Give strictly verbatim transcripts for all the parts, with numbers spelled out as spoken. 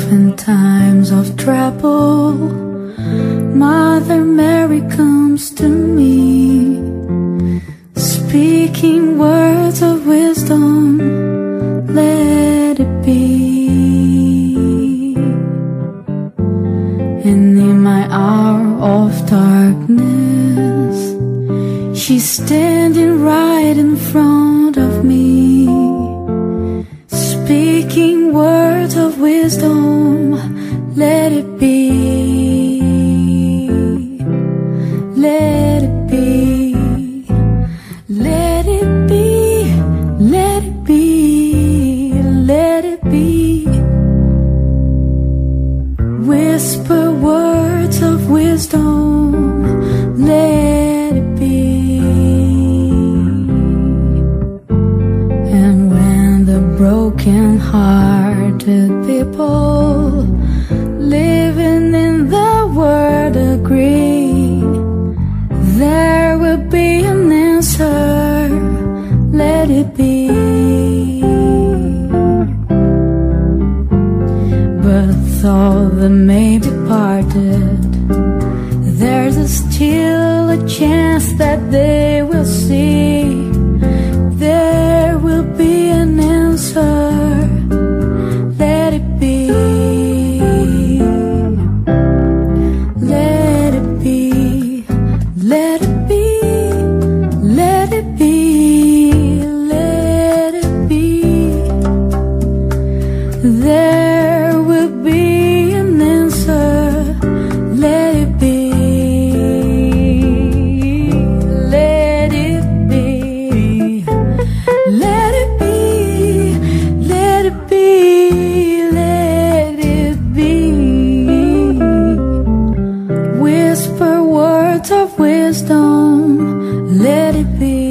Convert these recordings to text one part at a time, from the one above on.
in times of trouble, Mother Mary comes to me, speaking words of wisdom, let it be. And in my hour of darkness, she's standing right in front of me, speaking words of wisdom, let it be, let it be, let it be, let it be, let it be. Whisper words of wisdom, let it be. And when the broken-hearted people living in the world agree, there will be an answer, let it be. But though they may be parted, there's still a chance that they will see, there will be an answer, let it be, let it be, let it be, let it be, let it be. There will be an answer, let it be, let it be, let it be, let it be, let it be. Whisper words of wisdom, let it be.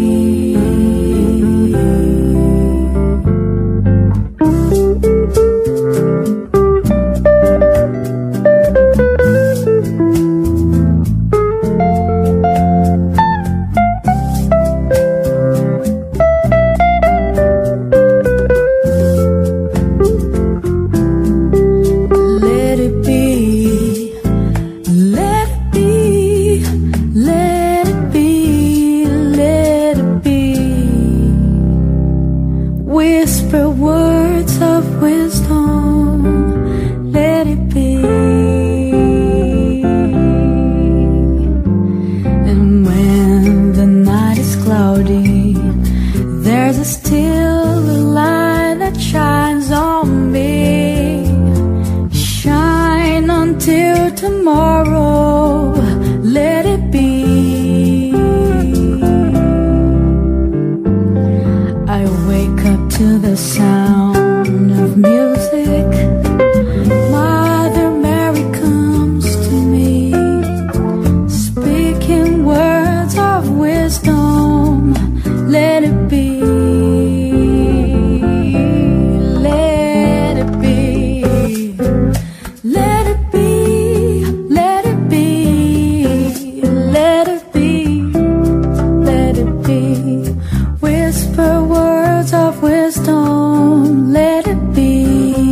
Let it be, let it be, let it be, let it be. Whisper words of wisdom, let it be. And when the night is cloudy, there's still a light that shines on me. Shine until tomorrow, let it be. I wake up to the sound of music, Mother Mary comes to me, speaking words of wisdom, let it be, let it be, let it be, let it be, let it be, let it be. Whisper words of wisdom, let it be,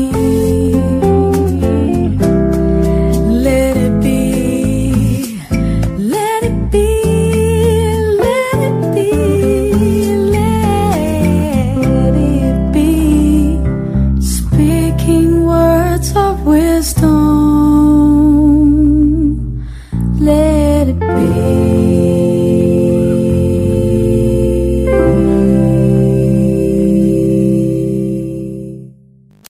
let it be, let it be, let it be, let it be. Speaking words of wisdom.